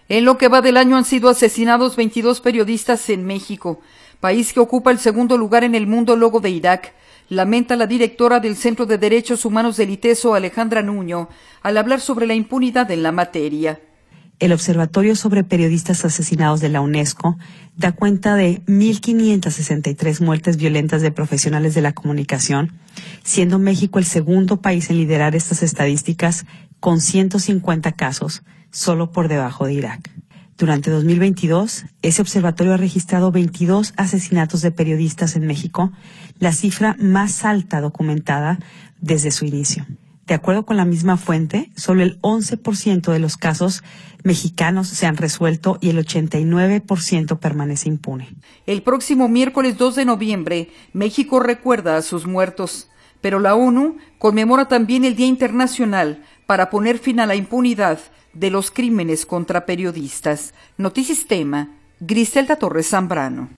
En lo que va del año han sido asesinados 22 periodistas en México, país que ocupa el segundo lugar en el mundo luego de Irak, lamenta la directora del Centro de Derechos Humanos del ITESO, Alejandra Nuño, al hablar sobre la impunidad en la materia. El Observatorio sobre Periodistas Asesinados de la UNESCO da cuenta de 1.563 muertes violentas de profesionales de la comunicación, siendo México el segundo país en liderar estas estadísticas con 150 casos, solo por debajo de Irak. Durante 2022, ese observatorio ha registrado 22 asesinatos de periodistas en México, la cifra más alta documentada desde su inicio. De acuerdo con la misma fuente, solo el 11% de los casos mexicanos se han resuelto y el 89% permanece impune. El próximo miércoles 2 de noviembre, México recuerda a sus muertos, pero la ONU conmemora también el Día Internacional para poner fin a la impunidad de los crímenes contra periodistas. Noticias Tema, Griselda Torres Zambrano.